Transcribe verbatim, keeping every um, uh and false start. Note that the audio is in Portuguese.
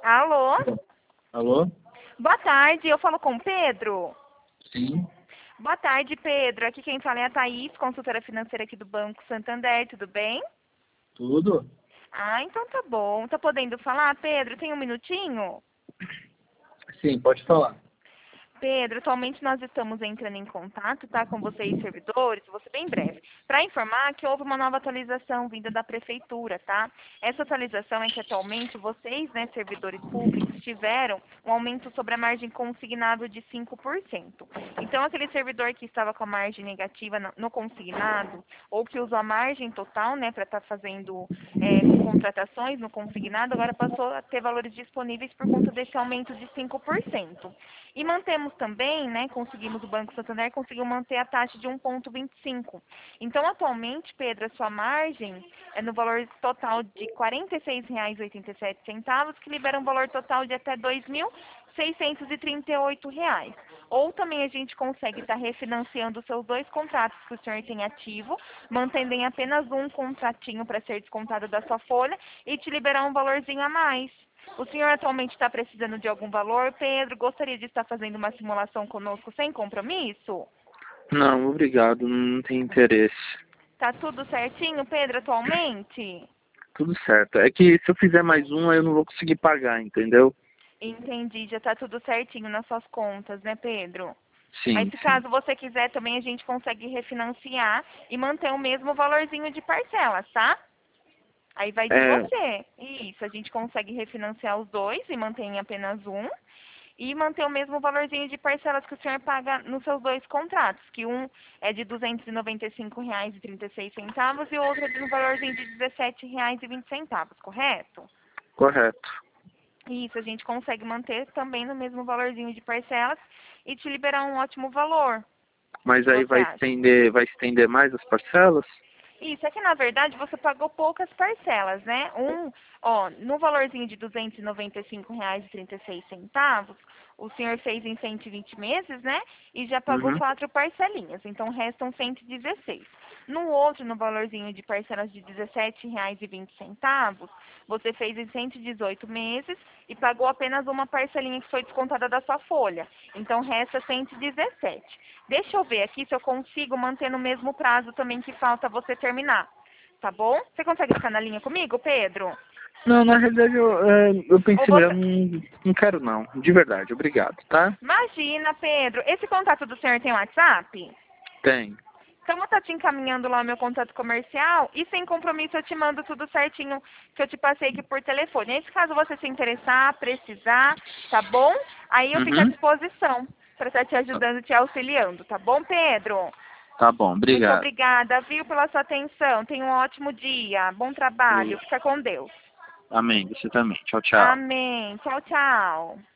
Alô? Alô? Boa tarde, eu falo com o Pedro? Sim. Boa tarde, Pedro. Aqui quem fala é a Thaís, consultora financeira aqui do Banco Santander, tudo bem? Tudo? Ah, então tá bom. Tá podendo falar, Pedro? Tem um minutinho? Sim, pode falar. Pedro, atualmente nós estamos entrando em contato, tá, com vocês servidores, vou ser bem breve, para informar que houve uma nova atualização vinda da prefeitura, tá? Essa atualização é que atualmente vocês, né, servidores públicos, tiveram um aumento sobre a margem consignável de cinco por cento. Então, aquele servidor que estava com a margem negativa no consignado, ou que usou a margem total, né, para estar fazendo é, contratações no consignado, agora passou a ter valores disponíveis por conta desse aumento de cinco por cento. E mantemos também, né, conseguimos, o Banco Santander conseguiu manter a taxa de um vírgula vinte e cinco. Então, atualmente, Pedro, a sua margem é no valor total de quarenta e seis reais e oitenta e sete centavos, que libera um valor total de até dois mil seiscentos e trinta e oito reais. Ou também a gente consegue estar refinanciando os seus dois contratos que o senhor tem ativo, mantendo em apenas um contratinho para ser descontado da sua folha e te liberar um valorzinho a mais. O senhor atualmente está precisando de algum valor, Pedro? Gostaria de estar fazendo uma simulação conosco sem compromisso? Não, obrigado, não tem interesse. Tá tudo certinho, Pedro, atualmente? Tudo certo. É que se eu fizer mais um, eu não vou conseguir pagar, entendeu? Entendi, já tá tudo certinho nas suas contas, né, Pedro? Mas Sim, se sim. caso você quiser também, a gente consegue refinanciar e manter o mesmo valorzinho de parcelas, tá? Aí vai de É, você. Isso, a gente consegue refinanciar os dois e manter em apenas um. E manter o mesmo valorzinho de parcelas que o senhor paga nos seus dois contratos, que um é de duzentos e noventa e cinco reais e trinta e seis centavos e o outro é de um valorzinho de dezessete reais e vinte centavos, correto? correto. Isso, a gente consegue manter também no mesmo valorzinho de parcelas e te liberar um ótimo valor. O que Mas que aí você vai acha? estender, vai estender mais as parcelas? Isso, é que na verdade você pagou poucas parcelas, né? Um, ó, no valorzinho de duzentos e noventa e cinco reais e trinta e seis centavos, o senhor fez em cento e vinte meses, né? E já pagou Uhum. quatro parcelinhas, então restam cento e dezesseis. No outro, no valorzinho de parcelas de dezessete reais e vinte centavos, você fez em cento e dezoito meses e pagou apenas uma parcelinha que foi descontada da sua folha. Então resta cento e dezessete. Deixa eu ver aqui se eu consigo manter no mesmo prazo também que falta você terminar. Tá bom? Você consegue ficar na linha comigo, Pedro? Não, na realidade eu, é, eu Ou pensei, eu você... não, não quero não, de verdade, obrigado, tá? Imagina, Pedro. Esse contato do senhor tem WhatsApp? Tem. Então eu vou estar te encaminhando lá o meu contato comercial e sem compromisso eu te mando tudo certinho que eu te passei aqui por telefone. Nesse caso você se interessar, precisar, tá bom? Aí eu fico à Uhum. disposição para estar te ajudando, te auxiliando, tá bom, Pedro? Tá bom, Muito obrigado. obrigada, viu, pela sua atenção. Tenha um ótimo dia. Bom trabalho. Fica com Deus. Amém, você também. Tchau, tchau. Amém. Tchau, tchau.